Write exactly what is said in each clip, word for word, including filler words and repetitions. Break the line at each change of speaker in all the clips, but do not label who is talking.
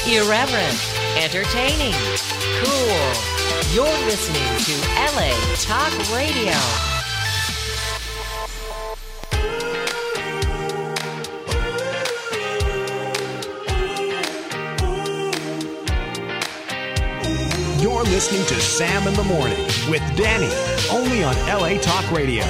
Irreverent, entertaining, cool. You're listening to L A Talk Radio.
You're listening to Sam in the Morning with Danny, only on L A Talk Radio.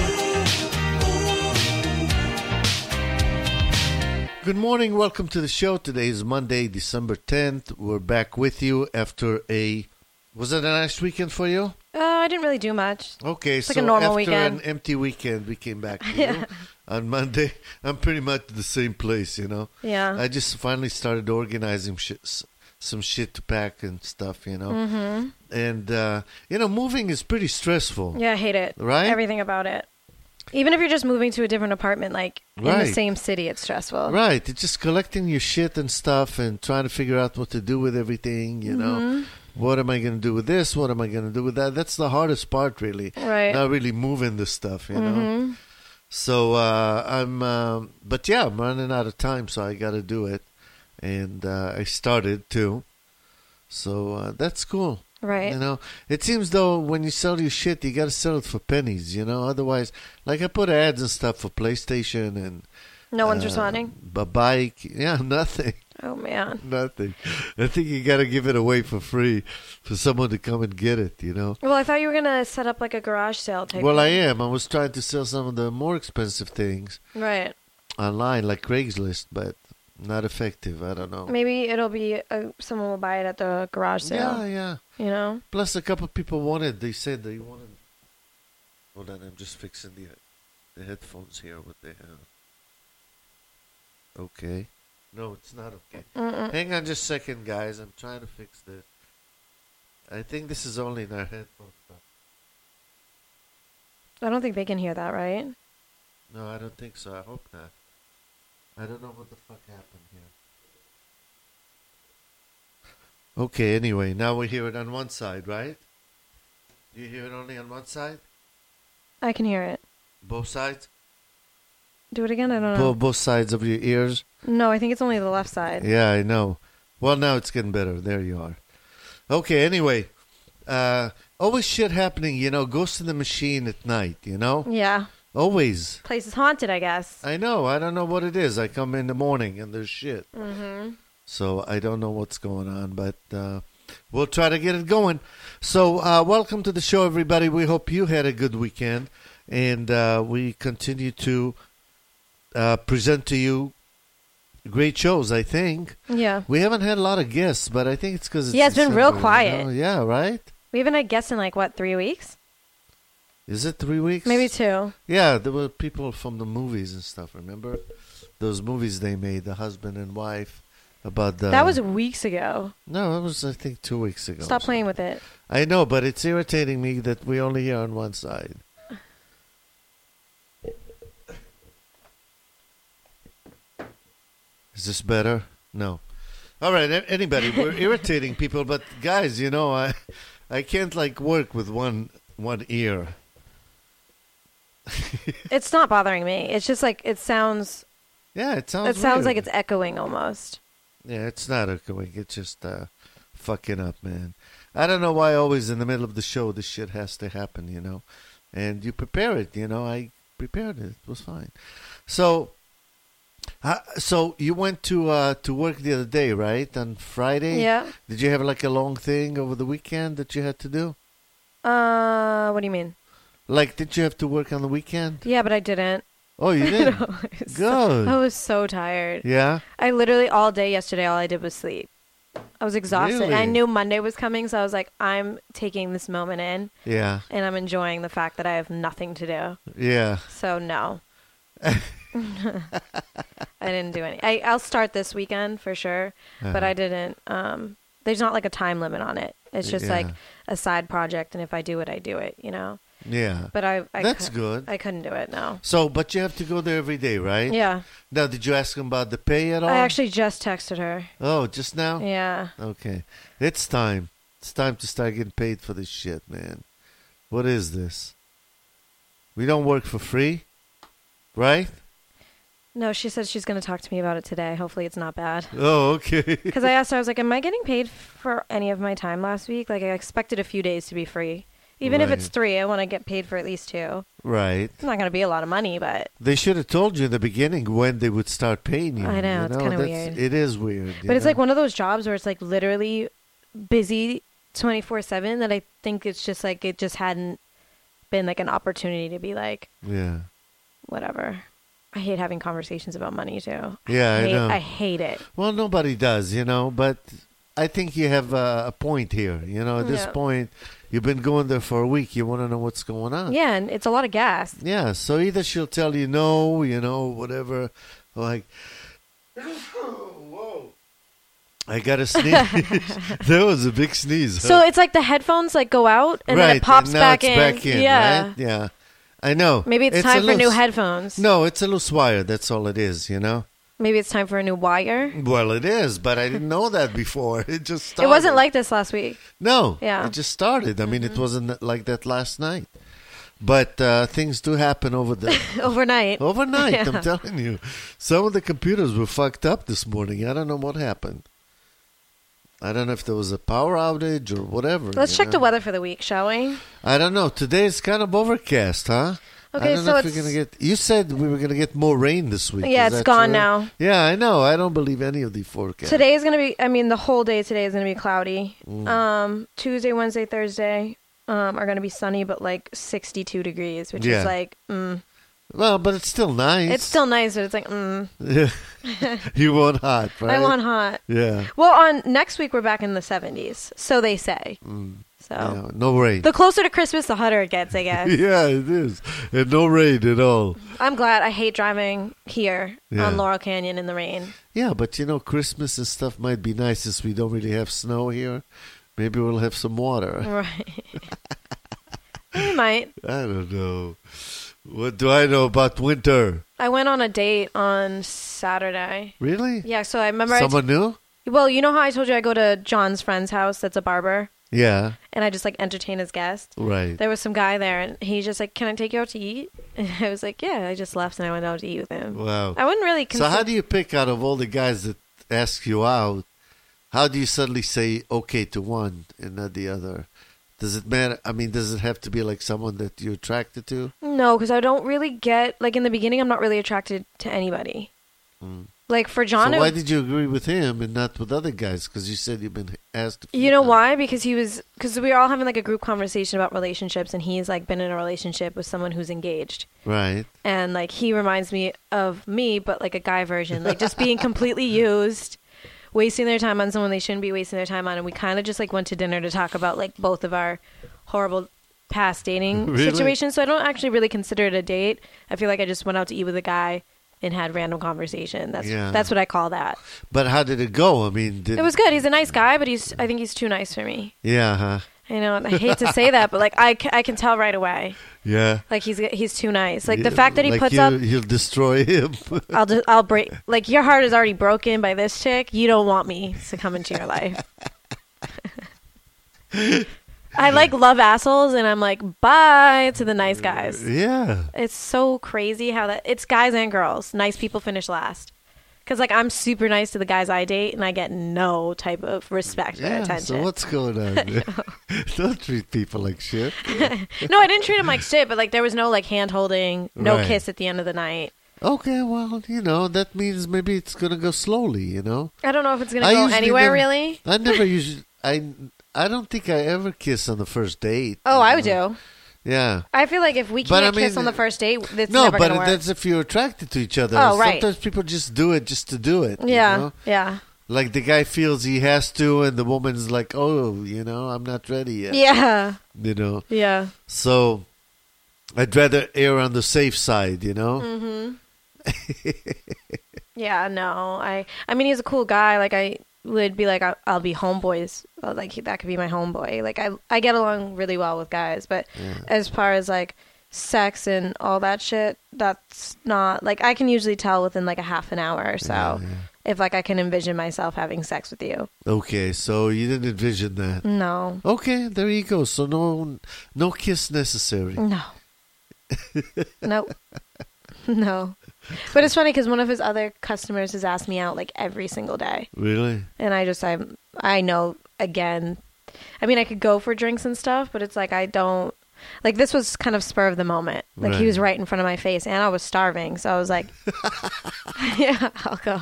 Good morning. Welcome to the show. Today is Monday, December tenth. We're back with you after a... Was it a nice weekend for you?
Uh, I didn't really do much.
Okay,
it's
so
like a normal
after
weekend.
an empty weekend, we came back to
Yeah.
you on Monday. I'm pretty much the same place, you know.
Yeah.
I just finally started organizing shit, some shit to pack and stuff, you know.
Mm-hmm.
And, uh, you know, moving is pretty stressful.
Yeah, I hate it.
Right?
Everything about it. Even if you're just moving to a different apartment, like in
Right.
the same city, it's stressful.
Right. It's just collecting your shit and stuff and trying to figure out what to do with everything, you know.
Mhm.
What am I going to do with this? What am I going to do with that? That's the hardest part, really.
Right.
Not really moving the stuff, you know.
Mhm.
So uh, I'm, um, but yeah, I'm running out of time, so I got to do it. And uh, I started too. So uh, that's cool.
Right.
You know, it seems though when you sell your shit, you got to sell it for pennies, you know. Otherwise, like I put ads and stuff for PlayStation and
No one's
uh,
responding?
a bike. Yeah, nothing.
Oh, man.
Nothing. I think you got to give it away for free for someone to come and get it, you know.
Well, I thought you were going to set up like a garage sale type
Well, I
thing.
am. I was trying to sell some of the more expensive things
Right.
online, like Craigslist, but not effective. I don't know.
Maybe it'll be, uh, someone will buy it at the garage
Yeah,
sale.
yeah.
You know?
Plus, a couple of people wanted. They said they wanted. Hold on, I'm just fixing the the headphones here. What they have. Okay. No, it's not okay.
Mm-mm.
Hang on just a second, guys. I'm trying to fix this. I think this is only in our headphones.
I don't think they can hear that, right?
No, I don't think so. I hope not. I don't know what the fuck happened here. Okay, anyway, now we hear it on one side, right? Do you hear it only on one side?
I can hear it.
Both sides?
Do it again? I don't know.
Bo- both sides of your ears?
No, I think it's only the left side.
Yeah, I know. Well, now it's getting better. There you are. Okay, anyway. Uh, always shit happening, you know. Ghost in the Machine at night, you know?
Yeah.
Always.
Place is haunted, I guess.
I know. I don't know what it is. I come in the morning and there's shit.
Mm-hmm.
So I don't know what's going on, but uh, we'll try to get it going. So uh, welcome to the show, everybody. We hope you had a good weekend. And uh, we continue to uh, present to you great shows, I think.
Yeah.
We haven't had a lot of guests, but I think it's because it's
Yeah, it's been real
December,
quiet.
you know? Yeah, right?
We haven't had guests in like, what, three weeks?
Is it three weeks?
Maybe two.
Yeah, there were people from the movies and stuff, remember? Those movies they made, the husband and wife, about the...
That was weeks ago.
No, it was, I think, two weeks ago.
Stop playing with it.
I know, but it's irritating me that we only hear on one side. Is this better? No. All right, a- anybody, we're irritating people, but guys, you know, I I can't like work with one one ear.
It's not bothering me. It's just like it sounds.
Yeah, it sounds.
It sounds like
weird.
it's echoing almost.
Yeah, it's not echoing. It's just uh, fucking up, man. I don't know why always in the middle of the show this shit has to happen, you know. And you prepare it, you know. I prepared it. It was fine. So, uh, so you went to uh, to work the other day, right? On Friday.
Yeah.
Did you have like a long thing over the weekend that you had to do?
Uh, what do you mean?
Like, did you have to work on the weekend?
Yeah, but I didn't.
Oh, you did.
I was
Good.
So, I was so tired.
Yeah.
I literally all day yesterday, all I did was sleep. I was exhausted.
Really?
I knew Monday was coming, so I was like, I'm taking this moment in,
Yeah.
and I'm enjoying the fact that I have nothing to do.
Yeah.
So no. I didn't do any. I, I'll start this weekend for sure, but
Uh-huh.
I didn't. Um, there's not like a time limit on it. It's just like
Yeah.
a side project, and if I do it, I do it. You know.
Yeah.
But I. I
That's
cou-
good.
I couldn't do it. No.
So, but you have to go there every day, right?
Yeah.
Now, did you ask him about the pay at all?
I actually just texted her.
Oh, just now?
Yeah.
Okay. It's time. It's time to start getting paid for this shit, man. What is this? We don't work for free, right?
No, she said she's going to talk to me about it today. Hopefully it's not bad.
Oh, okay.
Because I asked her, I was like, am I getting paid for any of my time last week? Like, I expected a few days to be free. Even if it's
Right.
three, I want to get paid for at least two.
Right.
It's not going to be a lot of money, but
They should have told you in the beginning when they would start paying you.
I know,
you
it's kinda
That's-
weird.
It is weird.
but it's like one of those jobs where it's like literally busy twenty-four seven that I think it's just like it just hadn't been like an opportunity to be like,
Yeah.
whatever. I hate having conversations about money too.
Yeah, I
hate,
know.
I hate it.
Well, nobody does, you know, but I think you have a, a point here. You know, at this
Yeah.
point, you've been going there for a week. You want to know what's going on.
Yeah, and it's a lot of gas.
Yeah, so either she'll tell you no, you know, whatever, like, whoa, I got a sneeze. That was a big sneeze.
So
huh?
it's like the headphones like go out and
right,
then it pops
and now
back,
it's
in.
back in.
Yeah.
Right? Yeah, I know.
Maybe it's,
a
time for new
loose-
headphones.
No, it's a loose wire. That's all it is, you know.
Maybe it's time for a new wire.
Well, it is, but I didn't know that before. It just started.
It wasn't like this last week.
No,
Yeah.
it just started. I mean, it wasn't like that last night. But uh, things do happen over the
Overnight.
overnight.
Yeah.
I'm telling you, some of the computers were fucked up this morning. I don't know what happened. I don't know if there was a power outage or whatever.
Let's
you
check
know?
the weather for the week, shall we?
I don't know. Today is kind of overcast, huh?
Okay,
I don't
so
know if
it's
we're gonna get. You said we were gonna get more rain this week.
Yeah,
Is
it's
that
gone
true?
now.
Yeah, I know. I don't believe any of the forecasts.
Today is gonna be. I mean, the whole day today is gonna be cloudy.
Mm.
Um, Tuesday, Wednesday, Thursday, um, are gonna be sunny, but like sixty-two degrees, which
Yeah.
is like, mm.
Well, but it's still nice.
It's still nice, but it's like, mm.
You want hot, right?
I want hot.
Yeah.
Well, on next week we're back in the seventies, so they say.
Mm.
So
Yeah, no rain.
the closer to Christmas, the hotter it gets, I guess.
Yeah, it is. And no rain at all.
I'm glad. I hate driving here
Yeah.
on Laurel Canyon in the rain.
Yeah, but you know, Christmas and stuff might be nice since we don't really have snow here. Maybe we'll have some water.
Right. We might.
I don't know. What do I know about winter?
I went on a date on Saturday.
Really?
Yeah, so I remember. I
Someone new?
t- well, you know how I told you I go to John's friend's house that's a barber?
Yeah,
And I just like entertain his guest?
right.
There was some guy there, and he just like, "Can I take you out to eat?" And I was like, "Yeah." I just left and I went out to eat with him.
Wow.
I wouldn't really
So
consider.
how do you pick out of all the guys that ask you out? How do you suddenly say okay to one and not the other? Does it matter? I mean, does it have to be like someone that you're attracted to?
No, because I don't really get like in the beginning. I'm not really attracted to anybody.
Mm.
Like for John,
So
it
why
was-
did you agree with him and not with other guys? Because you said you've been asked. a few
you know
times.
why? Because he was because we were all having like a group conversation about relationships, and he's like been in a relationship with someone who's engaged.
Right.
And like he reminds me of me, but like a guy version, like just being completely used, wasting their time on someone they shouldn't be wasting their time on. And we kind of just like went to dinner to talk about like both of our horrible past dating
Really?
situations. So I don't actually really consider it a date. I feel like I just went out to eat with a guy and had random conversation. That's
Yeah.
that's what I call that.
But how did it go? I mean, did
It was good. He's a nice guy, but he's I think he's too nice for me.
Yeah, huh?
I know. and I hate to say that, but like I, ca- I can tell right away.
Yeah.
Like he's he's too nice. Like the
Yeah,
fact that he
like
puts
you,
up
you'll destroy him.
I'll just, I'll break. Like your heart is already broken by this chick. You don't want me to come into your life. I like love assholes, and I'm like bye to the nice guys.
Yeah.
It's so crazy how that it's guys and girls. Nice people finish last. Because like I'm super nice to the guys I date, and I get no type of respect or
Yeah.
attention.
So what's going on? Don't treat people like shit.
No, I didn't treat him like shit, but like there was no like hand holding, no
Right.
kiss at the end of the night.
Okay, well, you know, that means maybe it's gonna go slowly. You know.
I don't know if it's gonna
I
go
usually
anywhere
never-
really.
I never usually. I. I don't think I ever kiss on the first date.
Oh,
you
I
know?
do.
Yeah.
I feel like if we
But,
can't
I
kiss
mean,
on the first date, it's
No,
never
but
gonna work.
that's if you're attracted to each other.
Oh, right.
Sometimes people just do it just to do it. you
Yeah,
know?
yeah,
Like the guy feels he has to, and the woman's like, "Oh, you know, I'm not ready yet."
yeah,
You know.
yeah.
So I'd rather err on the safe side. You know.
Mm-hmm. Yeah, no, I. I mean, he's a cool guy. Like I would be like, I'll, I'll be homeboys. Uh, Like that could be my homeboy. Like I, I get along really well with guys, but
Yeah.
as far as like sex and all that shit, that's not like I can usually tell within like a half an hour or so
Yeah, yeah.
if like I can envision myself having sex with you.
Okay, so you didn't envision that.
No,
Okay, there you go. So no, no kiss necessary.
no, nope. No. But it's funny because one of his other customers has asked me out like every single day.
Really?
And I just, I, I know, again, I mean, I could go for drinks and stuff, but it's like I don't, like this was kind of spur of the moment. Like
Right.
he was right in front of my face and I was starving. So I was like, yeah, I'll go.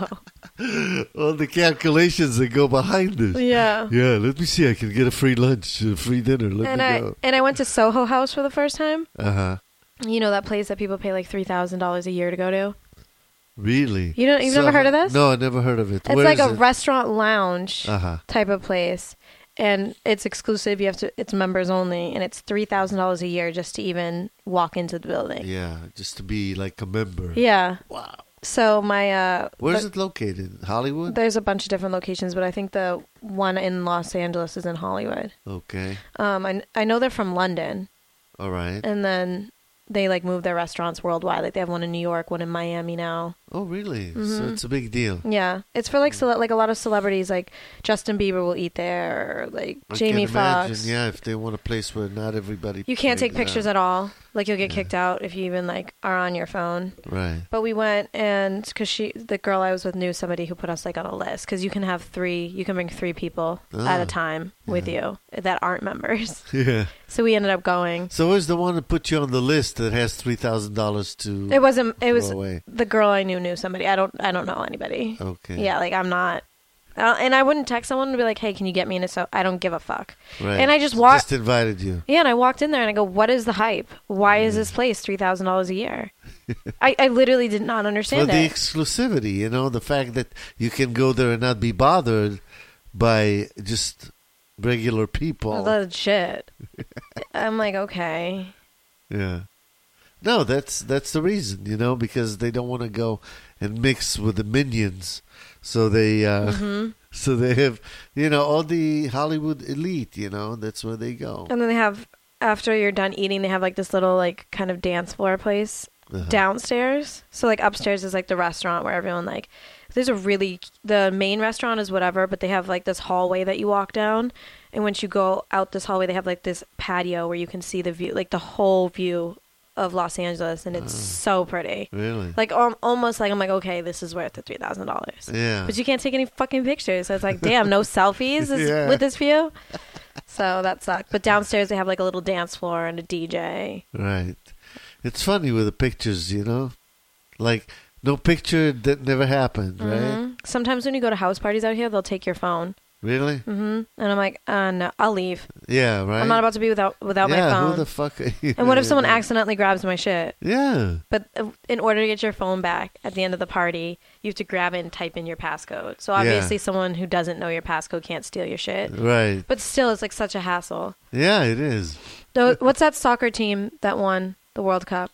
All the calculations that go behind this.
Yeah.
Yeah, let me see. I can get a free lunch, a free dinner. Let
And
me
I,
go.
and I went to Soho House for the first time.
Uh-huh.
You know, that place that people pay like three thousand dollars a year to go to?
Really?
You don't, you've never heard of this?
No, I never heard of it.
It's
Where
like
is
a
it?
restaurant lounge
Uh-huh.
type of place. And it's exclusive. You have to, it's members only. And it's three thousand dollars a year just to even walk into the building.
Yeah, just to be like a member.
Yeah.
Wow.
So my, uh,
Where's
the-
it located? Hollywood?
there's a bunch of different locations, but I think the one in Los Angeles is in Hollywood.
Okay.
Um, I, I know they're from London.
All right.
And then they like move their restaurants worldwide. Like they have one in New York, one in Miami now.
Oh, really? So
Mhm.
it's a big deal.
Yeah, it's for like cele- like a lot of celebrities. Like Justin Bieber will eat there, or like
I
Jamie
can imagine,
Foxx.
yeah, if they want a place where not everybody...
You can't take
hangs
pictures
out.
at all. Like you'll get
Yeah.
kicked out if you even like are on your phone.
Right.
But we went and because she, the girl I was with, knew somebody who put us like on a list because you can have three, you can bring three people at
Ah,
a time with
yeah.
you that aren't members.
Yeah.
So we ended up going.
So where's the one that put you on the list that has three thousand dollars to
It wasn't. It was
throw away?
the girl I knew knew somebody. I don't. I don't know anybody.
Okay.
Yeah, like I'm not. Uh, and I wouldn't text someone and be like, "Hey, can you get me in a so?" I don't give a fuck.
Right.
And I just
So
walked.
Just invited you.
Yeah, and I walked in there and I go, "What is the hype? Why is this place three thousand dollars a year?" I, I literally did not
For
understand
the
it.
exclusivity, you know, the fact that you can go there and not be bothered by just regular people.
Legit. I'm like, okay.
Yeah. No, that's that's the reason, you know, because they don't want to go and mix with the minions. So they uh
hmm
so they have, you know, all the Hollywood elite, you know, that's where they go.
And then they have after you're done eating, they have like this little like kind of dance floor place
Uh-huh.
downstairs. So like upstairs is like the restaurant where everyone like there's a really the main restaurant is whatever, but they have like this hallway that you walk down, and once you go out this hallway, they have like this patio where you can see the view, like the whole view of Los Angeles, and it's so pretty.
Really?
Like um, almost like I'm like okay, this is worth the three thousand dollars.
Yeah.
But you can't take any fucking pictures. So it's like, damn, no selfies is,
Yeah.
with this view. So that sucked. But downstairs they have like a little dance floor and a D J.
Right. It's funny with the pictures, you know? Like, no picture that never happened, right?
Mhm. Sometimes when you go to house parties out here, they'll take your phone.
Really?
hmm And I'm like, uh, no, I'll leave.
Yeah, right?
I'm not about to be without without
yeah,
my phone.
who the fuck are you?
And what if someone
Yeah.
accidentally grabs my shit?
Yeah.
But uh, in order to get your phone back at the end of the party, you have to grab it and type in your passcode. So
Yeah.
obviously someone who doesn't know your passcode can't steal your shit.
Right.
But still, it's like such a hassle.
Yeah, it is.
Though, what's that soccer team that won the World Cup?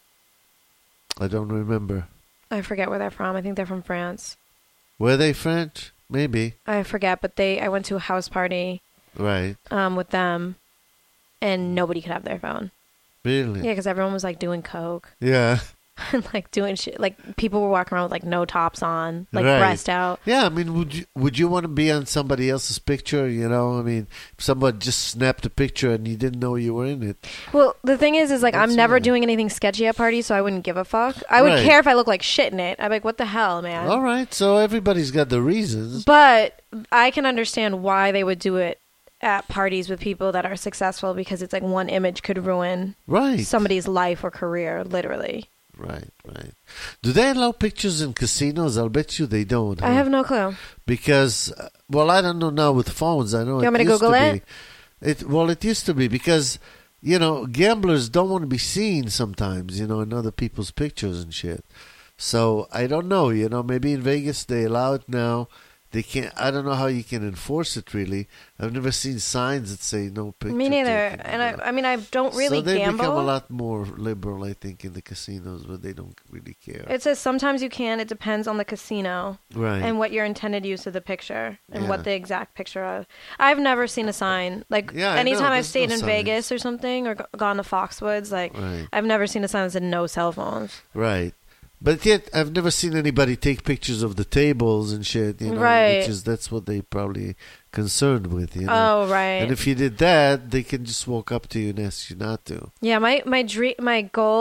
I don't remember.
I forget where they're from. I think they're from France.
Were they French? Maybe.
I forget, but they. I went to a house party
Right.
um, with them, and nobody could have their phone.
Really?
Yeah, because everyone was like doing coke
Yeah.
and like doing shit. Like people were walking around with like no tops on, like
Right.
breast out.
Yeah, I mean, would you would you want to be on somebody else's picture? You know, I mean, if someone just snapped a picture and you didn't know you were in it.
Well, the thing is, is like I'm
That's
never
right.
doing anything sketchy at parties, so I wouldn't give a fuck. I would
Right.
care if I look like shit in it. I'm like, what the hell, man?
All right, so everybody's got the reasons.
But I can understand why they would do it at parties with people that are successful because it's like one image could ruin
Right.
somebody's life or career, literally.
Right, right. Do they allow pictures in casinos? I'll bet you they don't.
I
huh?
have no clue.
Because, uh, well, I don't know now with phones. I know
You
it
want me to
used
Google
to
it?
be. It well, it used to be because you know gamblers don't want to be seen sometimes. You know, in other people's pictures and shit. So I don't know. You know, maybe in Vegas they allow it now. They can't. I don't know how you can enforce it. Really, I've never seen signs that say no picture.
Me neither.
taken,
And
you
I,
know.
I mean, I don't really
so they
gamble.
become a lot more liberal, I think, in the casinos where they don't really care.
It says sometimes you can. It depends on the casino
right.
and what your intended use of the picture and
Yeah.
what the exact picture of. I've never seen a sign. Like,
Yeah, I know.
anytime I've
There's
stayed
no
in
signs.
Vegas or something or g- gone to Foxwoods, like,
Right.
I've never seen a sign that said no cell phones.
Right. But yet, I've never seen anybody take pictures of the tables and shit, you know,
Right.
which is, that's what they probably concerned with, you know.
Oh, right.
And if you did that, they can just walk up to you and ask you not to.
Yeah, my my dream, my goal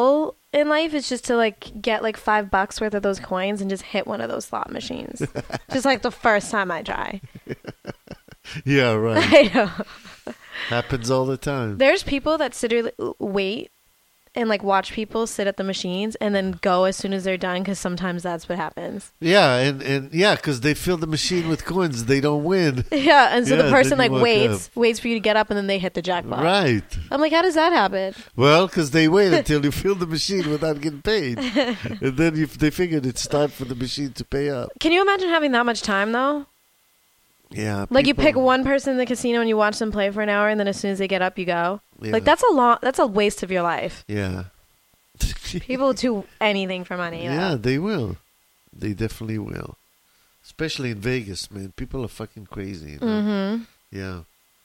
in life is just to like get like five bucks worth of those coins and just hit one of those slot machines. Just like the first time I try.
Yeah, right.
I know.
Happens all the time.
There's people that sit or wait and like watch people sit at the machines and then go as soon as they're done, because sometimes that's what happens.
Yeah, and, and yeah, because they fill the machine with coins, they don't win.
Yeah, and so
Yeah,
the person
then
like
you walk
waits, waits for you to get up, and then they hit the jackpot.
Right.
I'm like, how does that happen?
Well, because they wait until you fill the machine without getting paid. And then you, they figured it's time for the machine to pay up.
Can you imagine having that much time though?
Yeah.
Like you
people-
pick one person in the casino and you watch them play for an hour, and then as soon as they get up, you go.
Yeah.
Like that's a long, that's a waste of your life.
Yeah.
People do anything for money. you
Yeah,
know?
they will. They definitely will. Especially in Vegas, man. People are fucking crazy. You know?
Mm-hmm.
Yeah.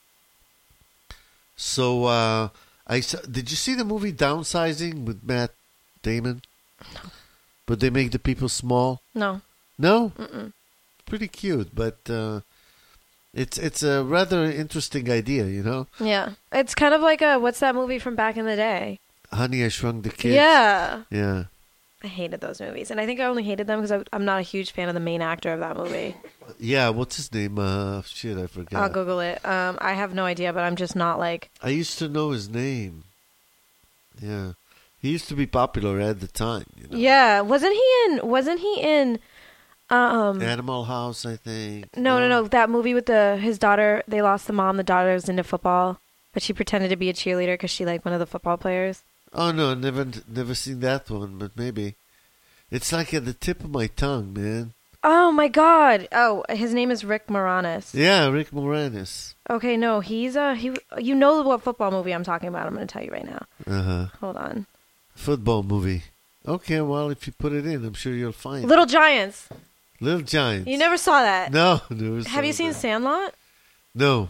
So, uh, I saw, did you see the movie Downsizing with Matt Damon? No. But they make the people small?
No.
No?
Mm-mm.
Pretty cute, but uh, it's it's a rather interesting idea, you know?
Yeah, it's kind of like a what's that movie from back in the day?
Honey, I Shrunk the Kids.
Yeah.
Yeah.
I hated those movies, and I think I only hated them because I'm not a huge fan of the main actor of that movie.
Yeah, what's his name? Uh, shit, I forgot.
I'll Google it. Um, I have no idea, but I'm just not like.
I used to know his name. Yeah. He used to be popular at the time, you know?
Yeah, wasn't he in? Wasn't he in? Um,
Animal House, I think.
no, no, no. That movie with the his daughter. They lost the mom. The daughter was into football, but she pretended to be a cheerleader because she liked one of the football players.
Oh, no, never never seen that one, but maybe. It's like at the tip of my tongue, man.
Oh my God! Oh, his name is Rick Moranis.
Yeah, Rick Moranis.
Okay, no, he's uh he. You know what football movie I'm talking about? I'm going to tell you right now.
Uh-huh.
Hold on.
Football movie. Okay, well, if you put it in, I'm sure you'll find it.
Little Giants.
Little Giants.
You never saw that.
No, never
Have you
saw
seen
that.
Sandlot?
No.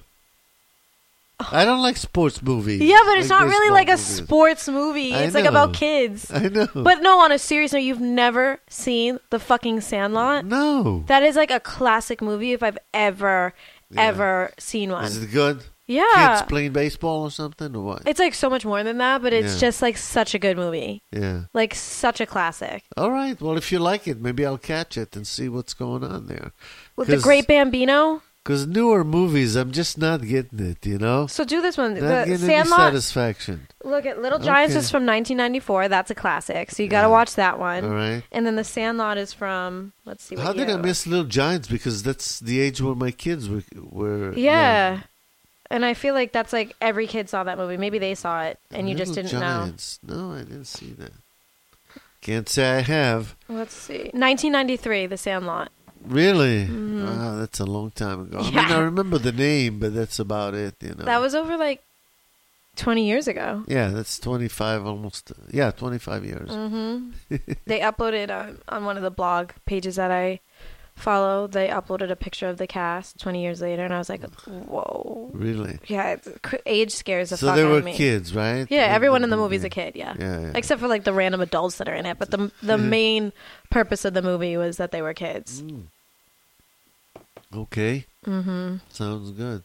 I don't like sports movies.
Yeah, but it's
Like
not really
baseball
like a
movies.
sports movie.
I
It's like
know.
about kids.
I know.
But no, on a serious note, you've never seen the fucking Sandlot?
No.
That is like a classic movie if I've ever,
Yeah.
ever seen one.
Is it good?
Yeah.
Kids playing baseball or something, or what?
It's like so much more than that, but it's
Yeah.
just like such a good movie.
Yeah.
Like such a classic.
All right. Well, if you like it, maybe I'll catch it and see what's going on there.
With the Great Bambino.
Because newer movies, I'm just not getting it, you know?
So do this one.
Not
The
getting any
Sandlot.
satisfaction.
Look at Little Giants
Okay.
is from nineteen ninety-four. That's a classic. So you got to
Yeah.
watch that one.
All right.
And then the Sandlot is from, let's see what
How did
year
I
it
miss Little Giants? Because that's the age where my kids were. were
Yeah.
young.
And I feel like that's like every kid saw that movie. Maybe they saw it and you just
Little
didn't
Giants. No, I didn't see that. Can't say I have.
know. Let's see. nineteen ninety-three, The Sandlot.
Really? Wow, that's a long time ago. I mean,
Mm-hmm. Yeah.
I remember the name, but that's about it, you know.
That was over like twenty years ago.
Yeah, that's twenty-five almost. Yeah, twenty-five years.
Mm. They uploaded uh, on one of the blog pages that I follow, they uploaded a picture of the cast twenty years later, and I was like, whoa.
Really?
Yeah, it's, age scares the
So
fuck
they
out
were
of me.
kids, right?
Yeah,
In
everyone in the movie is a kid, yeah.
Yeah, yeah.
Except for like the random adults that are in it. But the the main purpose of the movie was that they were kids.
Mm. Okay.
Mm-hmm.
Sounds good.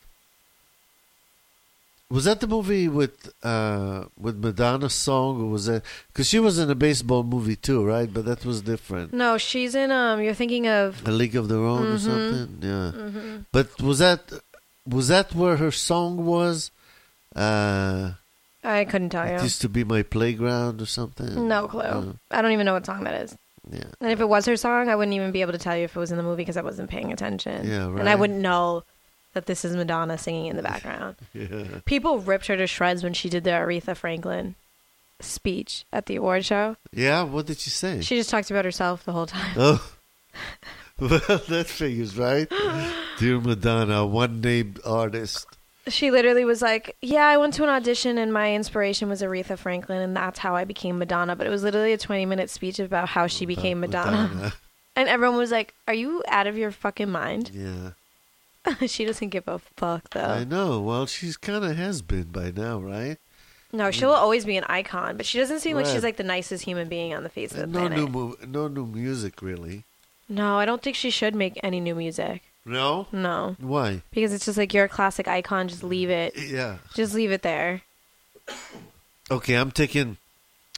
Was that the movie with uh, with Madonna's song, or was that because she was in a baseball movie too, right? But that was different.
No, she's in, um, you're thinking of,
A League of Their Own or
Mhm.
something. Yeah.
mhm.
But was that was that where her song was? Uh,
I couldn't tell
it
you.
used to be my playground or something.
No clue.
Uh,
I don't even know what song that is.
yeah.
And if it was her song, I wouldn't even be able to tell you if it was in the movie because I wasn't paying attention.
Yeah,
And I
right.
wouldn't know that this is Madonna singing in the background.
Yeah.
People ripped her to shreds when she did the Aretha Franklin speech at the award show.
Yeah. What did she say?
She just talked about herself the whole time.
Oh. Well, that figures, right? Dear Madonna, one named artist.
She literally was like, yeah, I went to an audition and my inspiration was Aretha Franklin and that's how I became Madonna. But it was literally a twenty minute speech about how she became Madonna.
Madonna.
And everyone was like, are you out of your fucking mind?
Yeah.
She doesn't give a fuck, though.
I know. Well, she's kind of has been by now, right?
No, she'll always be an icon, but she doesn't seem like
Right.
she's like the nicest human being on the face of the
No
planet.
new, mu- no new music, really.
No, I don't think she should make any new music.
No?
No,
Why?
because it's just like you're a classic icon. Just leave it.
Yeah.
Just leave it there.
Okay, I'm taking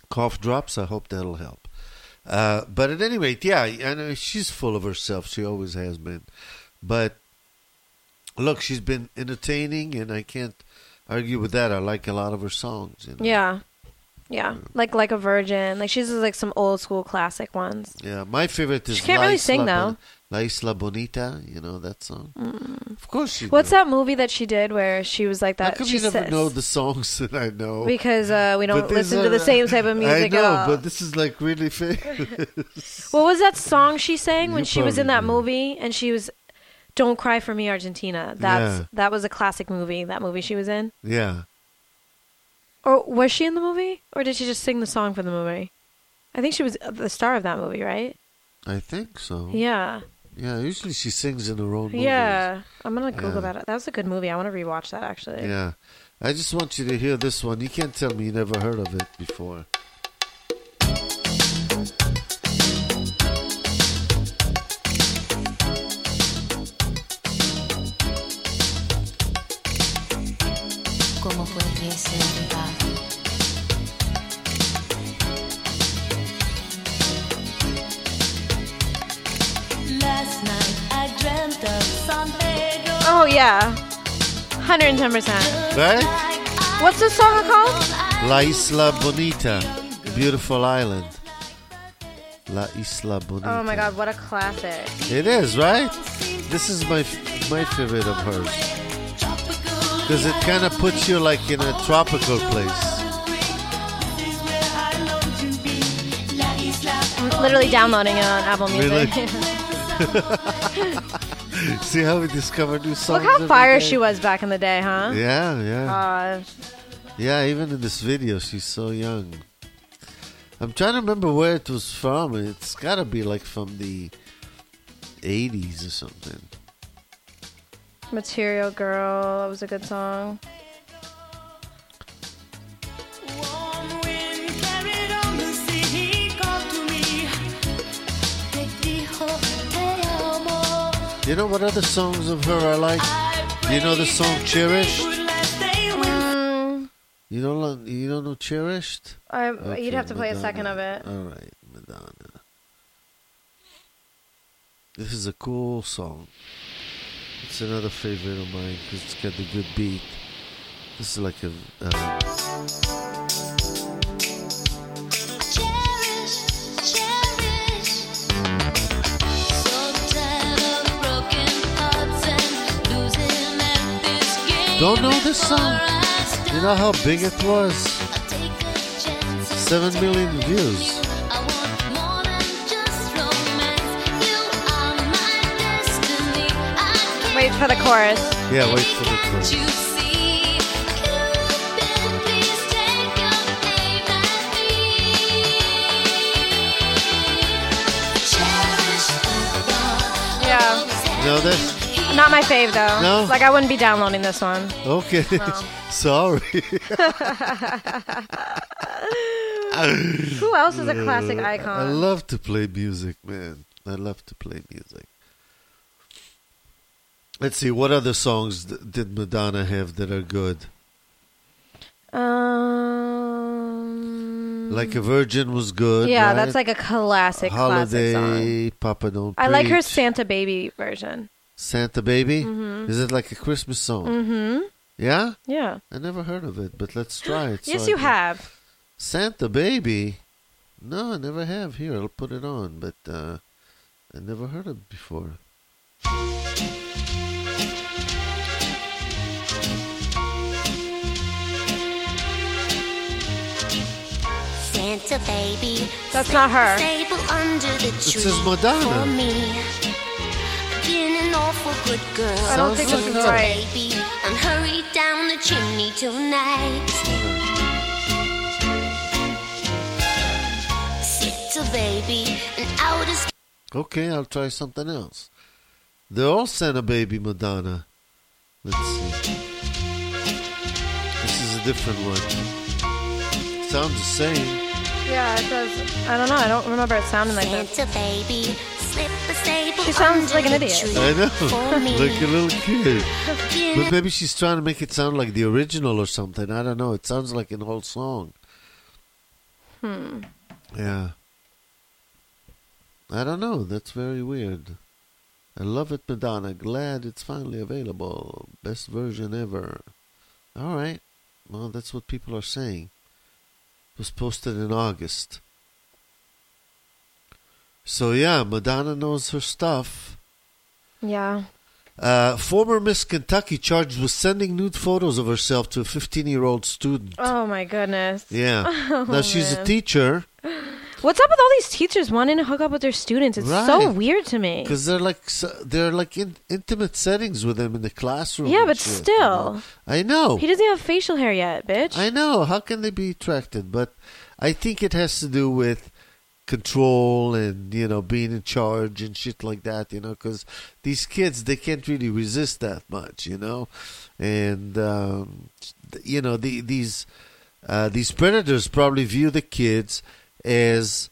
cough drops. I hope that'll help. Uh, but at any rate, yeah, I know she's full of herself. She always has been. But look, she's been entertaining, and I can't argue with that. I like a lot of her songs. You know?
Yeah. Yeah. Like like a Virgin. Like she's like some old school classic ones.
Yeah, my favorite is
She can't
La
really
Isla
sing,
Bon-
though.
La Isla Bonita, you know that song?
Mm.
Of course she
What's
did.
that movie that she did where she was like that?
How come
she
you never
says-
know the songs that I know?
Because uh, we don't
But these
listen to
are-
the same type of music
I know,
at all.
but this is like really famous.
What was that song she sang when
You
she was in that
probably do.
movie and she was Don't Cry for Me Argentina? That's
Yeah.
that was a classic movie, that movie she was in.
Yeah.
Or was she in the movie? Or did she just sing the song for the movie? I think she was the star of that movie, right?
I think so.
Yeah.
Yeah, usually she sings in her own movies.
Yeah. I'm going to Google
Yeah.
that. That was a good movie. I want to rewatch that, actually.
Yeah. I just want you to hear this one. You can't tell me you never heard of it before.
¿Cómo fue que se va? Last night I dreamt of San Pedro.
Oh, yeah. one hundred ten percent.
Right?
What's the song called?
La Isla Bonita. Beautiful island. La Isla Bonita.
Oh, my God. What a classic.
It is, right? This is my my favorite of hers. Because it kind of puts you like in a tropical place.
I'm literally downloading it on Apple Music.
Really? See how we discover new songs?
Look how
every
fire
day?
she was back in the day, huh?
Yeah, yeah.
Uh,
Yeah, even in this video, she's so young. I'm trying to remember where it was from. It's got to be like from the eighties or something.
Material Girl. That was a good song.
Warm wind carried on the sea. He called to me. Te dijo, te amo.
You know what other songs of her I like? You know the song Cherished?
Mm,
You don't know, you don't know Cherished?
I,
Okay,
you'd have to play a
Madonna.
second of it.
All right, Madonna. This is a cool song. It's another favorite of mine because it's got the good beat. This is like a... Uh,
Cherish, cherish. So tired of broken hearts and losing at this game.
Don't know this song? You know how big it was?
Take a chance.
Seven million views.
I want more than just romance. You are my destiny. I can't
Wait for the chorus.
Yeah, wait for the chorus.
you see. Cupid, please take your aim at me. Cherish the thought.
Yeah.
You know this?
Not my fave, though.
No?
Like, I wouldn't be downloading this one.
Okay. Sorry.
Who else is a classic
I
icon?
love to play music, man. I love to play music. Let's see, what other songs th- did Madonna have that are good?
Um,
Like a Virgin was good.
yeah,
right?
that's like a classic, classic song.
Holiday, Papa Don't
I like her
Preach.
Santa Baby version.
Santa Baby?
Mhm.
Is it like a Christmas song?
Mm-hmm.
Yeah?
Yeah.
I never heard of it, but let's try it. so
Yes,
I
you
can-
have.
Santa Baby? No, I never have. Here, I'll put it on, but uh, I never heard of it before.
Santa baby,
That's not her.
stable under the
It
tree
says Madonna.
for me. Been an awful good girl.
I don't think
Sounds
this
like
is
her.
right.
Baby, and hurry down the chimney tonight. Sit a baby, and out is
Okay, I'll try something else. They're all Santa Baby Madonna. Let's see. This is a different one. Sounds the same.
Yeah, it does. I don't know. I don't remember it sounding like that.
Santa baby, slip a stable
She sounds
under
like an
the
idiot.
tree
I know,
for me.
like a little kid.
Been
But maybe she's trying to make it sound like the original or something. I don't know. It sounds like an old song.
Hmm.
Yeah. I don't know. That's very weird. I love it, Madonna. Glad it's finally available. Best version ever. All right. Well, that's what people are saying. It was posted in August. So, yeah, Madonna knows her stuff.
Yeah.
Uh, former Miss Kentucky charged with sending nude photos of herself to a fifteen-year-old student.
Oh, my goodness.
Yeah.
Oh,
now, she's
man.
a teacher.
What's up with all these teachers wanting to hook up with their students? It's so
Right.
weird to me.
Because they're like s- they're like in intimate settings with them in the classroom.
Yeah,
and
but
shit, you
still.
know? I know.
He doesn't have facial hair yet, bitch.
I know. How can they be attracted? But I think it has to do with control and, you know, being in charge and shit like that, you know, because these kids, they can't really resist that much, you know. And, um, you know, the, these uh, these predators probably view the kids as,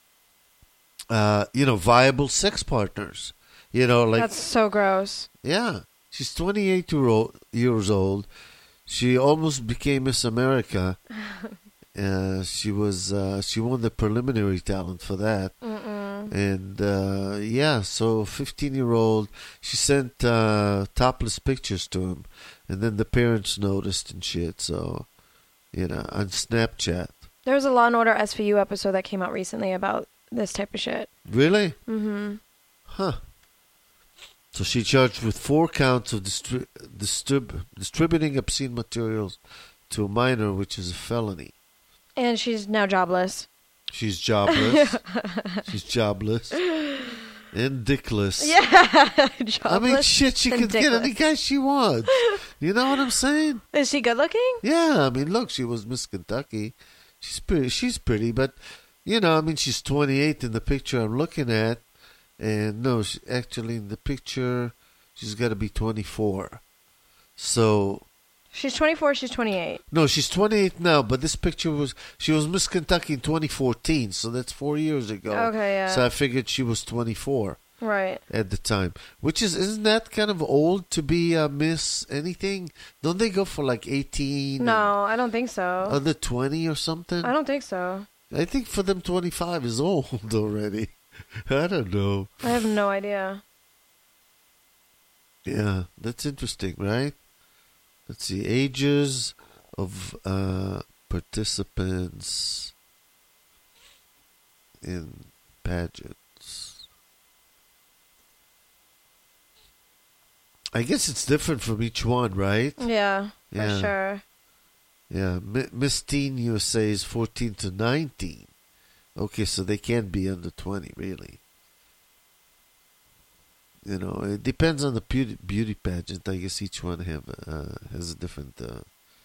uh, you know, viable sex partners. You know, like,
That's so gross.
yeah, she's twenty-eight year old, years old. She almost became Miss America. Uh, she was uh, she won the preliminary talent for that.
Mm-mm.
And uh, yeah, so fifteen year old, she sent uh, topless pictures to him, and then the parents noticed and shit. So, you know, on Snapchat.
There was a Law and Order S V U episode that came out recently about this type of shit.
Really?
Mm-hmm.
Huh. So she charged with four counts of distri- distrib- distributing obscene materials to a minor, which is a felony.
And she's now jobless.
She's jobless. She's jobless. And dickless.
Yeah, jobless.
I mean, shit, she
and
could get any
dickless.
guy she wants. You know what I'm saying?
Is she good looking?
Yeah, I mean, look, she was Miss Kentucky. She's pretty, she's pretty, but, you know, I mean, she's twenty-eight in the picture I'm looking at. And no, she, actually, in the picture, she's got to be twenty-four. So,
She's twenty-four, she's twenty-eight.
no, she's twenty-eight now, but this picture was, she was Miss Kentucky in twenty fourteen, so that's four years ago.
Okay, yeah.
So I figured she was twenty-four
Right.
at the time. Which is, isn't that kind of old to be a Miss anything? Don't they go for like eighteen?
No, I don't think so.
Under twenty or something?
I don't think so.
I think for them twenty-five is old already. I don't know.
I have no idea.
Yeah, that's interesting, right? Let's see. Ages of uh, participants in pageants. I guess it's different from each one, right?
Yeah, for
Yeah.
sure.
Yeah. Mi- Miss Teen U S A is fourteen to nineteen. Okay, so they can't be under twenty, really. You know, it depends on the beauty, beauty pageant. I guess each one have uh, has a different. Uh...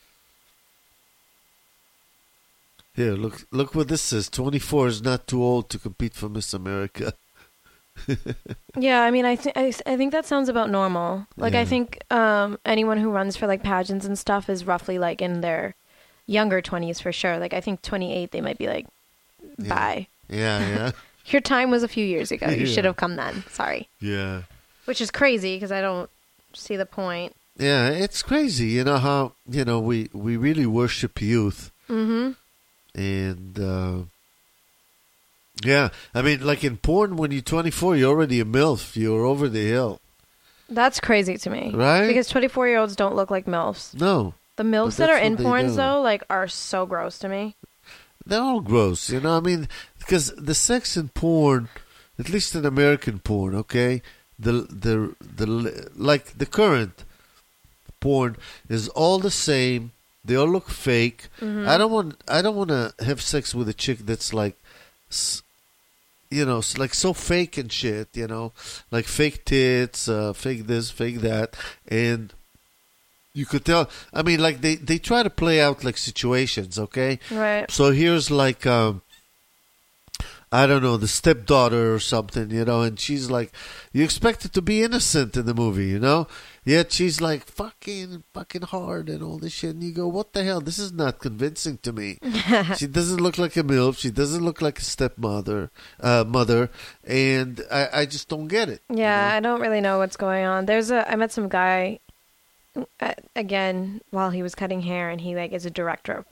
Here, look, look what this says. Twenty-four is not too old to compete for Miss America.
Yeah, I mean, I, th- I, s- I think that sounds about normal. Like,
Yeah.
I think um, anyone who runs for, like, pageants and stuff is roughly, like, in their younger twenties for sure. Like, I think twenty-eight, they might be like,
Yeah.
bye.
Yeah, yeah,
Your time was a few years ago. You
Yeah.
should have come then. Sorry.
yeah.
Which is crazy because I don't see the point.
Yeah, it's crazy. You know how you know we we really worship youth.
Mm-hmm.
And uh, yeah, I mean, like in porn, when you're twenty-four, you're already a MILF. You're over the hill,
That's crazy to me.
right?
Because twenty-four-year-olds don't look like MILFs.
no,
The
But
MILFs that
that's
are in
what they
porns,
do.
though, like, are so gross to me.
they're all gross. You know, I mean, because the sex in porn, at least in American porn, okay, the the the like the current porn is all the same. They all look fake.
Mm-hmm.
I don't want. I don't want to have sex with a chick that's like, s- you know, s- like so fake and shit. You know, like fake tits, uh, fake this, fake that, and you could tell. I mean, like they they try to play out like situations. Okay,
Right.
so here's like, um, I don't know, the stepdaughter or something, you know, and she's like, you expect her to be innocent in the movie, you know? Yet she's like fucking, fucking hard and all this shit. And you go, what the hell? This is not convincing to me. She doesn't look like a MILF. She doesn't look like a stepmother, uh, mother. And I, I just don't get it. you
Yeah,
know?
I don't really know what's going on. There's a I met some guy uh, again while he was cutting hair, and he like is a director of porn.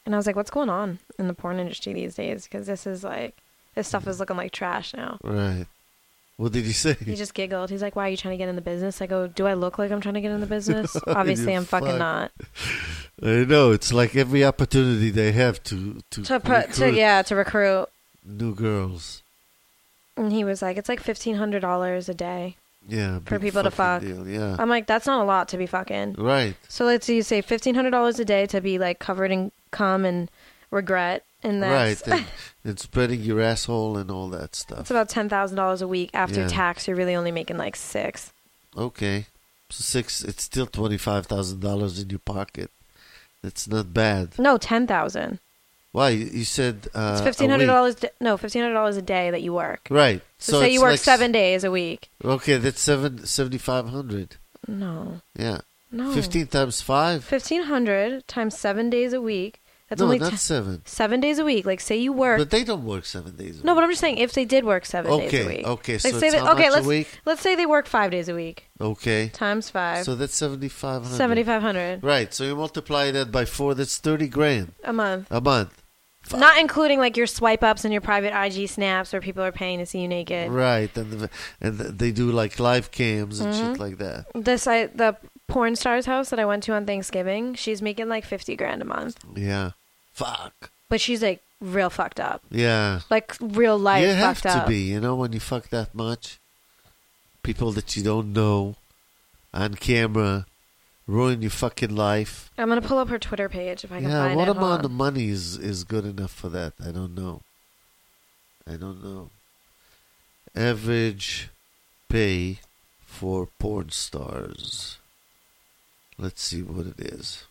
And I was like, what's going on in the porn industry these days? Because this is like, this stuff is looking like trash now.
Right. What did he say?
He just giggled. He's like, why are you trying to get in the business? I go, do I look like I'm trying to get in the business? Obviously,
You
I'm fucking
fuck.
not.
I know. It's like every opportunity they have to to,
To put, to
recruit
yeah, to recruit.
new girls.
And he was like, it's like fifteen hundred dollars a day.
Yeah.
For
big
people to
fucking
fuck.
Deal. Yeah.
I'm like, that's not a lot to be fucking.
Right.
So let's say you say fifteen hundred dollars a day to be like covered in cum and regret. And that's,
Right. And, and spreading your asshole and all that stuff.
it's about ten thousand dollars a week. After
Yeah.
tax, you're really only making like six.
Okay. So six. It's still twenty five thousand dollars in your pocket. That's not bad.
No, ten thousand.
Why? You you said uh,
It's
a
fifteen hundred
week.
dollars. No, fifteen hundred dollars a day that you work.
Right.
So, say
it's
you work
like s-
seven days a week.
Okay, that's seven seventy five hundred.
No,
Yeah.
no.
Fifteen times five.
Fifteen hundred times seven days a week. That's
no,
only
not
te-
seven.
seven days a week. Like say you work.
But they don't work seven days. A
no,
week.
but I'm just saying if they did work seven days a
Okay,
week.
okay,
Like
so
say
it's
that,
how
okay,
much a
let's
week?
let's say they work five days a week
Okay.
times five.
So that's seventy five hundred.
Seventy five hundred
Right. So you multiply that by four. That's thirty grand
a month.
a month. Fuck.
Not including like your swipe ups and your private I G snaps where people are paying to see you naked.
Right, and the, and the, they do like live cams and
Mm-hmm.
shit like that.
This I the porn star's house that I went to on Thanksgiving. She's making like fifty grand a month,
Yeah. Fuck.
but she's like real fucked up,
Yeah.
like real life
you have
fucked
to
up.
be, you know, when you fuck that much. People that you don't know on camera ruin your fucking life.
I'm gonna pull up her Twitter page if I can
Yeah,
find
what
it. Hold
amount
on.
of money is, is good enough for that? I don't know. I don't know. Average pay for porn stars. Let's see what it is.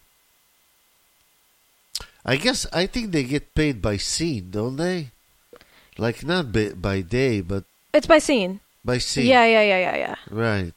I guess, I think they get paid by scene, don't they? Like, not by, by day, but
It's by scene.
by scene.
Yeah, yeah, yeah, yeah, yeah.
Right.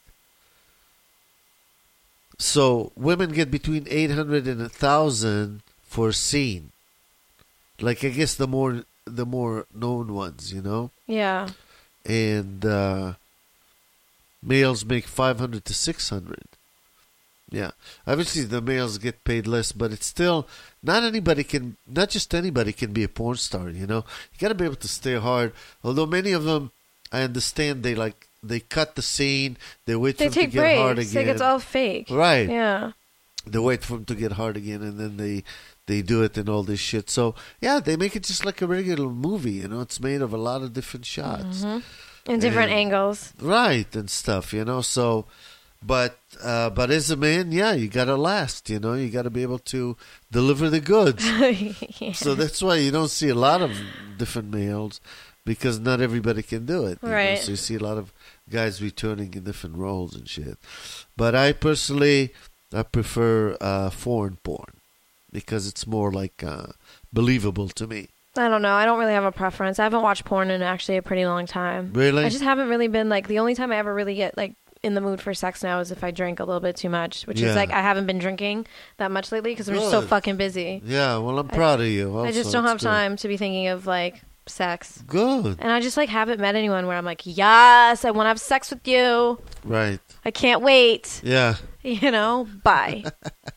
So women get between eight hundred and a thousand for scene. Like I guess the more the more known ones, you know,
Yeah.
and uh, males make five hundred to six hundred. Yeah, obviously the males get paid less, but it's still not anybody can, not just anybody can be a porn star. You know, you got to be able to stay hard. Although many of them, I understand they like they cut the scene, they wait
They
for him
take
to get hard
breaks.
again.
Like it's all fake.
Right.
Yeah.
They wait for him to get hard again, and then they they do it and all this shit. So yeah, they make it just like a regular movie. You know, it's made of a lot of different shots,
In different
And-
angles.
right, and stuff. You know, so but uh, but as a man, yeah, you gotta last. You know, you gotta be able to deliver the goods.
Yeah.
So that's why you don't see a lot of different males, because not everybody can do it. you know.
Right.
So you see a lot of guys returning in different roles and shit. But I personally, I prefer uh, foreign porn because it's more like uh, believable to me.
I don't know. I don't really have a preference. I haven't watched porn in actually a pretty long time.
Really?
I just haven't really been like the only time I ever really get like in the mood for sex now is if I drink a little bit too much, which
Yeah.
is like I haven't been drinking that much lately because I'm just so
Good.
fucking busy.
Yeah, well, I'm proud of you.
I just
also.
don't have
It's good.
time to be thinking of like sex.
Good.
And I just like haven't met anyone where I'm like, yes, I want to have sex with you.
Right.
I can't wait.
Yeah.
You know, bye.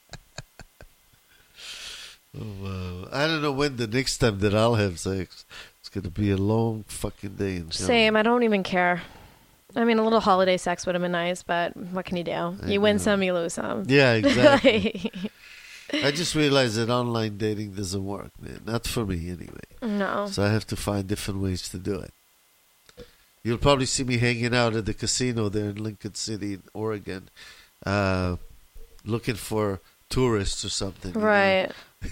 Oh, wow. I don't know when the next time that I'll have sex. It's going to be a long fucking day. In
Same. I don't even care. I mean, a little holiday sex would have been nice, but what can you do?
I
You win
know.
some, you lose some.
Yeah, exactly. I just realized that online dating doesn't work, man. Not for me, anyway.
No.
So I have to find different ways to do it. You'll probably see me hanging out at the casino there in Lincoln City, Oregon, uh, looking for tourists or something. you know?
Right.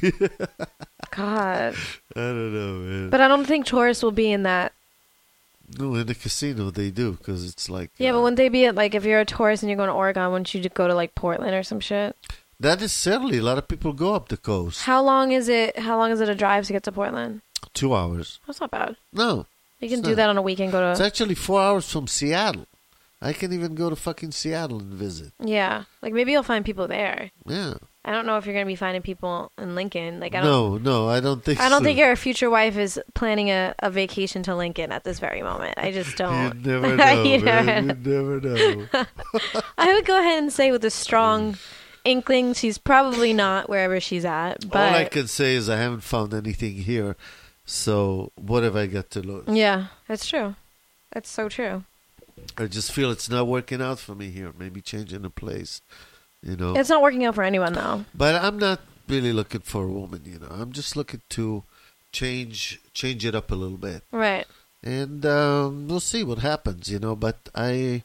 God.
I don't know, man.
But I don't think tourists will be in that.
No, in the casino they do, because it's like...
Yeah,
uh,
but wouldn't they be at, like, if you're a tourist and you're going to Oregon, wouldn't you go to, like, Portland or some shit?
Not necessarily. A lot of people go up the coast.
How long is it, how long is it a drive to get to Portland?
Two hours.
That's not bad.
No.
You can
It's
do
not.
that on a weekend, go
It's
to...
actually four hours from Seattle. I can even go to fucking Seattle and visit.
Yeah. Like, maybe you'll find people there.
Yeah.
I don't know if you're going to be finding people in Lincoln. Like, I don't...
No, no, I don't think
I don't
so.
think your future wife is planning a, a vacation to Lincoln at this very moment. I just
You
don't.
never know,
You
man.
never
You never know.
I would go ahead and say with a strong inkling she's probably not wherever she's at. But
All I can say is I haven't found anything here. So what have I got to lose?
yeah, that's true. That's so true.
I just feel it's not working out for me here. Maybe changing the place, you know.
It's not working out for anyone though.
But I'm not really looking for a woman, you know. I'm just looking to change change it up a little bit.
Right.
And um, we'll see what happens, you know. But I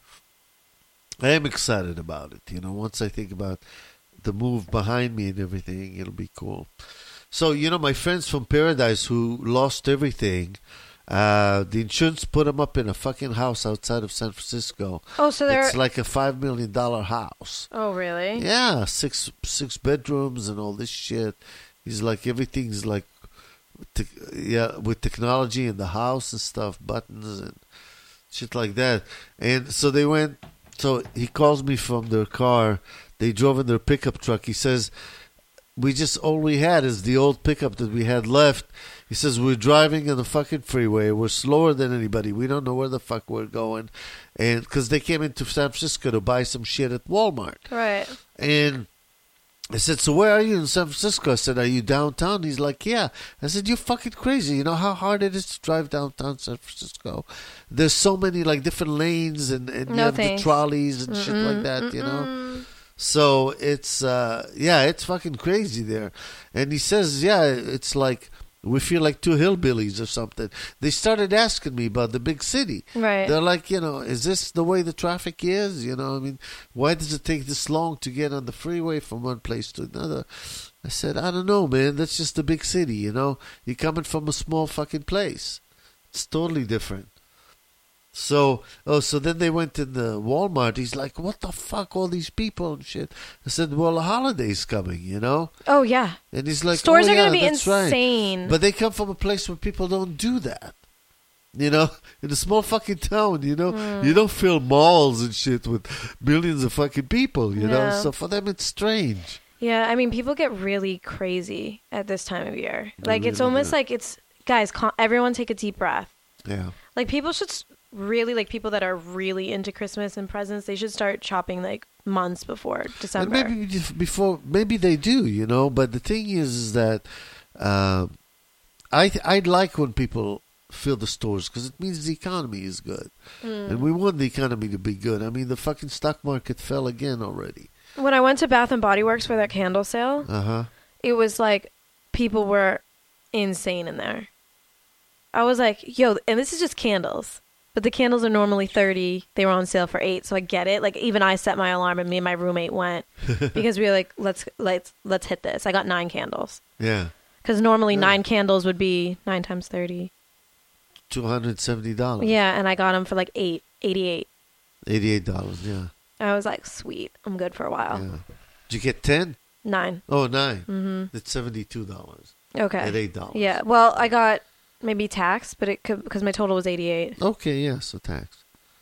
I am excited about it, you know. Once I think about the move behind me and everything, it'll be cool. So, you know, my friends from Paradise who lost everything, uh, the insurance put them up in a fucking house outside of San Francisco.
Oh, so they're.
It's like a five million dollar house.
Oh, really?
Yeah, six six bedrooms and all this shit. He's like everything's like, te- yeah, with technology in the house and stuff, buttons and shit like that. And so they went. So he calls me from their car. They drove in their pickup truck. He says, "We just all we had is the old pickup that we had left." He says, "We're driving on the fucking freeway. We're slower than anybody. We don't know where the fuck we're going." And because they came into San Francisco to buy some shit at Walmart.
Right.
And I said, "So where are you in San Francisco?" I said, "Are you downtown?" He's like, "Yeah." I said, "You're fucking crazy. You know how hard it is to drive downtown San Francisco? There's so many like different lanes and, and you
No
have
thanks.
the trolleys and shit like that, you know?" So it's, uh, yeah, it's fucking crazy there. And he says, yeah, it's like, we feel like two hillbillies or something. They started asking me about the big city.
Right.
They're like, you know, is this the way the traffic is? You know, I mean, why does it take this long to get on the freeway from one place to another? I said, I don't know, man. That's just the big city, you know? You're coming from a small fucking place. It's totally different. So, oh, so then they went in the Walmart. He's like, what the fuck, all these people and shit. I said, well, the holiday's coming, you know?
Oh, yeah.
And he's like,
Stores
oh,
are
yeah,
going to be
that's right.
insane.
But they come from a place where people don't do that. You know, in a small fucking town, you know,
Mm.
you don't fill malls and shit with millions of fucking people, you know?
Yeah.
So for them, it's strange.
Yeah, I mean, people get really crazy at this time of year.
They
Like, it's
really
almost
do.
like it's, guys, cal- everyone take a deep breath.
Yeah.
Like, people should s- really, like, people that are really into Christmas and presents, they should start shopping, like, months before
And
December.
maybe bef- before, maybe they do, you know. But the thing is, is that um, I th- I'd like when people fill the stores because it means the economy is good,
Mm.
and we want the economy to be good. I mean, the fucking stock market fell again already.
When I went to Bath and Body Works for that candle sale,
Uh huh.
it was like people were insane in there. I was like, yo, and this is just candles. But the candles are normally thirty. They were on sale for eight, so I get it. Like, even I set my alarm and me and my roommate went because we were like, let's let's let's hit this. I got nine candles.
Yeah,
Because normally
Yeah.
nine candles would be nine times thirty.
two hundred seventy dollars.
Yeah, and I got them for like eight, eighty-eight.
eighty-eight dollars. Yeah,
I was like, sweet, I'm good for a while.
yeah. Did you get ten?
Nine.
Oh, nine.
Mm-hmm.
That's seventy-two dollars.
Okay.
At eight dollars.
Yeah. Well, I got maybe tax, but it could because my total was eighty-eight.
Okay, yeah, so tax.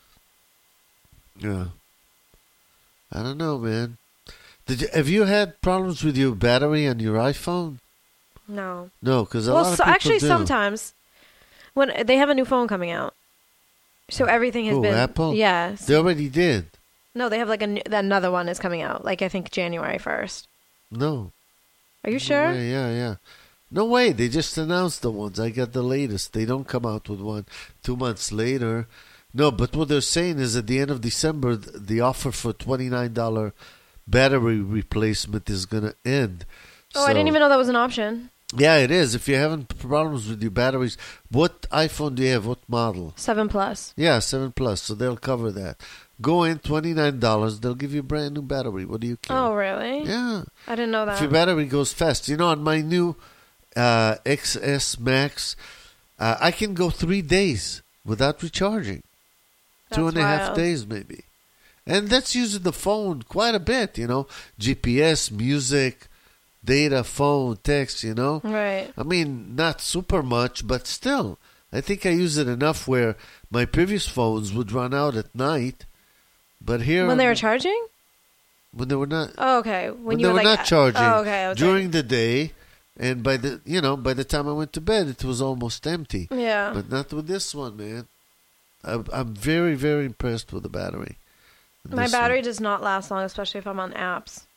Yeah. I don't know, man. Did you have you had problems with your battery on your iPhone?
No.
No, because a
Well,
lot of
so
people
actually,
do.
sometimes when they have a new phone coming out, so everything has
Who,
been
Apple?
Yeah.
They already did.
No, they have like a new, another one is coming out. Like I think January first.
No.
Are you
No
sure?
way, yeah, yeah. No way. They just announced the ones. I got the latest. They don't come out with one two months later. No, but what they're saying is at the end of December, th- the offer for twenty-nine dollars battery replacement is going to end.
Oh, I didn't
So-
even know that was an option.
Yeah, it is. If you're having problems with your batteries, what iPhone do you have? What model?
Seven plus.
Yeah, seven Plus. So they'll cover that. Go in, twenty-nine dollars. They'll give you a brand new battery. What do you care?
Oh, really?
Yeah.
I didn't know
If your
that.
battery goes fast. You know, on my new uh, X S Max, uh, I can go three days without recharging. Two
That's
and a half
wild.
days, maybe. And that's using the phone quite a bit, you know. G P S, music, data, phone, text, you know.
Right.
I mean, not super much, but still. I think I use it enough where my previous phones would run out at night. But here...
When they were
I'm-
charging?
When they were not...
Oh, okay. When,
when
you
they
were
were
like,
not charging.
Oh, okay. I was
during
like,
the day, and by the you know by the time I went to bed, it was almost empty.
yeah.
But not with this one, man. I, I'm very very impressed with the battery.
My
This
battery
one.
does not last long, especially if I'm on apps.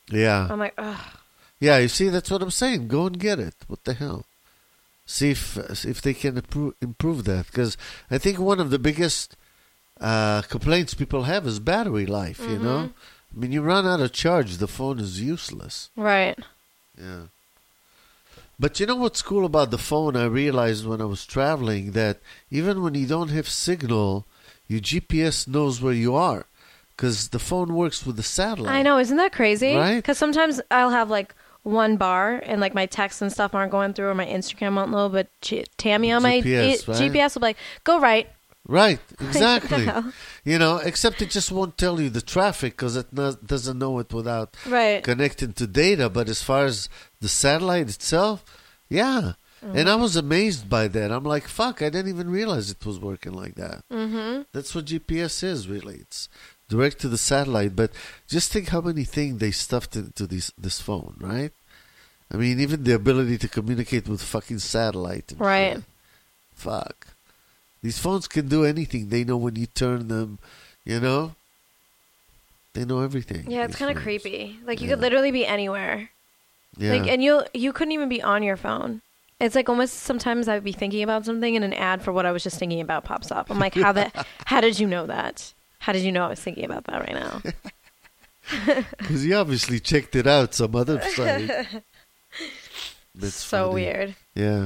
Yeah.
I'm like, ugh.
Yeah, you see, that's what I'm saying. Go and get it. What the hell? See if see if they can improve, improve that. Because I think one of the biggest uh, complaints people have is battery life, you know? I mean, you run out of charge, the phone is useless.
Right.
Yeah. But you know what's cool about the phone? I realized when I was traveling that even when you don't have signal, your G P S knows where you are. Because the phone works with the satellite.
I know, isn't that crazy?
Right?
Because sometimes I'll have like one bar and like my texts and stuff aren't going through or my Instagram won't load, but G- Tammy on my
G P S,
G-
right?
G P S will be like, go right.
Right, exactly.
hell?
You know, except it just won't tell you the traffic because it no, doesn't know it without
Right.
connecting to data. But as far as the satellite itself, yeah.
Mm-hmm.
And I was amazed by that. I'm like, fuck, I didn't even realize it was working like that.
Mm-hmm.
That's what G P S is, really. It's direct to the satellite. But just think how many things they stuffed into this, this phone, right? I mean, even the ability to communicate with fucking satellite. And
Right.
shit. Fuck. These phones can do anything. They know when you turn them, you know? They know everything.
Yeah, it's
these
kind of
phones.
creepy. Like you
Yeah.
could literally be anywhere.
Yeah.
Like, and you you couldn't even be on your phone. It's like almost sometimes I would be thinking about something and an ad for what I was just thinking about pops up. I'm like, how the how did you know that? How did you know I was thinking about that right now?
Because you obviously checked it out some other site. That's
so
funny.
weird.
Yeah.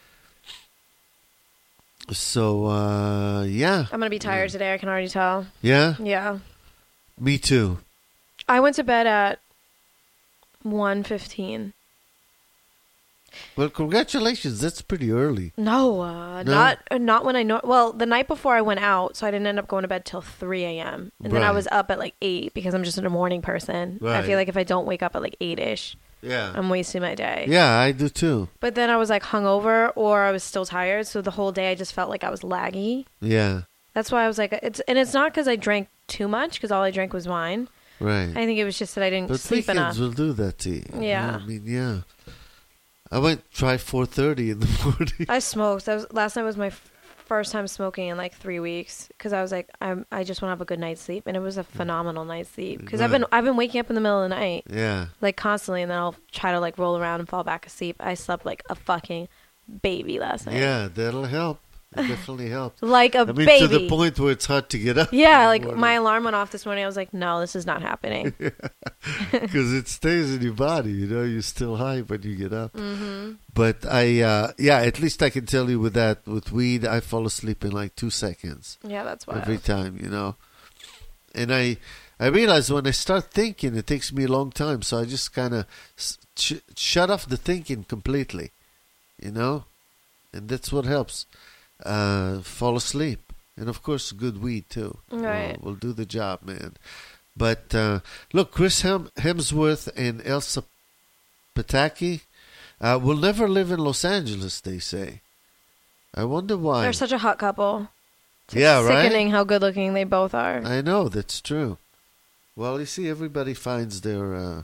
So, uh, yeah.
I'm gonna be tired today. I can already tell.
Yeah?
Yeah.
Me too.
I went to bed at one fifteen.
Well, congratulations. That's pretty early.
No, uh,
No?
not uh, not when I know. Well, the night before I went out, so I didn't end up going to bed till three a.m. And then I
Right.
was up at like eight because I'm just a morning person. I
Right.
feel like if I don't wake up at like eight ish,
Yeah.
I'm wasting my day.
Yeah, I do too.
But then I was like hungover or I was still tired, so the whole day I just felt like I was laggy.
Yeah.
That's why I was like, it's and it's not because I drank too much because all I drank was wine.
Right.
I think it was just that I didn't
But
sleep enough.
weekends will do that to you.
Yeah.
I mean, yeah. I went try four thirty in the morning.
I smoked. That was, last night was my f- first time smoking in like three weeks because I was like, I'm, I just want to have a good night's sleep, and it was a phenomenal night's sleep because I've been
Right.
I've been waking up in the middle of the night
Yeah.
like constantly, and then I'll try to like roll around and fall back asleep. I slept like a fucking baby last night.
Yeah, that'll help. It definitely helps.
Like a
I mean,
baby.
to the point where it's hard to get up.
Yeah, like my alarm went off this morning. I was like, no, this is not happening.
Because it stays in your body, you know, you're still high when you get up.
Mm-hmm.
But I, uh, yeah, at least I can tell you with that, with weed, I fall asleep in like two seconds
Yeah, that's why.
every time, you know. And I, I realize when I start thinking, it takes me a long time, so I just kind of sh- shut off the thinking completely, you know, and that's what helps. Uh, fall asleep, and of course, good weed too.
Right.
will will do the job, man. But uh, look, Chris Hem- Hemsworth and Elsa Pataki uh, will never live in Los Angeles. They say. I wonder why.
They're such a hot couple. It's
Yeah, right?
sickening how good looking they both are.
I know that's true. Well, you see, everybody finds their. Uh...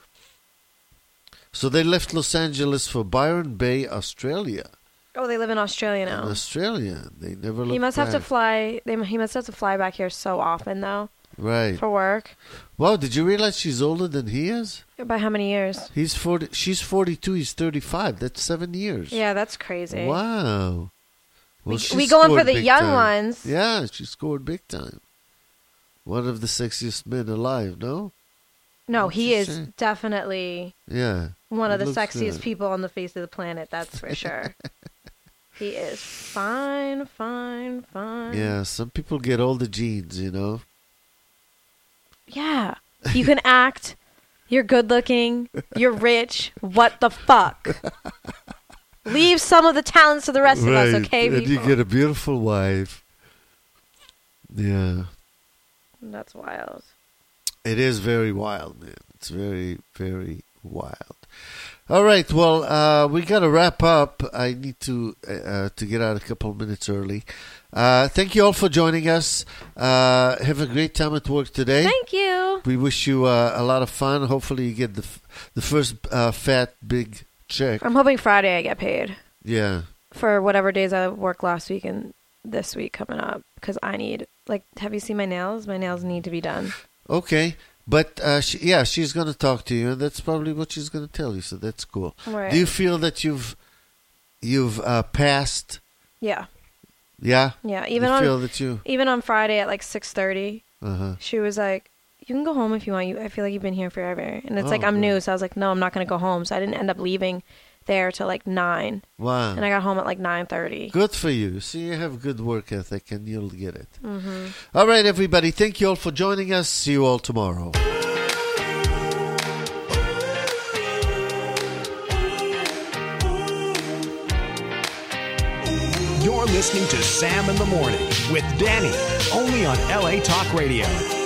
So they left Los Angeles for Byron Bay, Australia.
Oh, they live in Australia
In
now.
Australia, they never.
He
looked
must have to
back.
fly. They, he must have to fly back here so often, though,
Right.
for work.
Wow, did you realize she's older than he is?
By how many years?
He's forty. She's forty-two. He's thirty-five. That's seven years.
Yeah, that's crazy.
Wow. Well,
We,
she
we going for
scored
the
big
young
time.
ones.
Yeah, she scored big time. One of the sexiest men alive. No.
No,
What's
he
she
is
saying?
definitely
Yeah.
one of
He
the
looks
sexiest
good.
people on the face of the planet. That's for sure. He is fine, fine, fine.
Yeah. Some people get all the genes, you know.
Yeah. You can act. You're good looking. You're rich. What the fuck? Leave some of the talents to the rest of us, okay,
And
people?
you get a beautiful wife. Yeah.
That's wild.
It is very wild, man. It's very, very wild. All right, well, uh, we got to wrap up. I need to uh, to get out a couple of minutes early. Uh, thank you all for joining us. Uh, have a great time at work today.
Thank you.
We wish you uh, a lot of fun. Hopefully, you get the f- the first uh, fat big check.
I'm hoping Friday I get paid
Yeah.
for whatever days I worked last week and this week coming up because I need, like, have you seen my nails? My nails need to be done.
Okay. But uh, she, yeah, she's going to talk to you, and that's probably what she's going to tell you. So that's cool.
Right.
Do you feel that you've you've uh, passed?
Yeah.
Yeah.
Yeah. Even
you
on
feel that you.
even on Friday at like six thirty,
Uh-huh.
she was like, "You can go home if you want. You, I feel like you've been here forever." And it's
Oh,
like I'm
good.
new, so I was like, "No, I'm not going to go home." So I didn't end up leaving there till like nine,
Wow.
and I got home at like nine thirty.
Good for you. See, you have good work ethic, and you'll get it. Mm-hmm. All right, everybody. Thank you all for joining us. See you all tomorrow.
You're listening to Sam in the Morning with Danny, only on L A Talk Radio.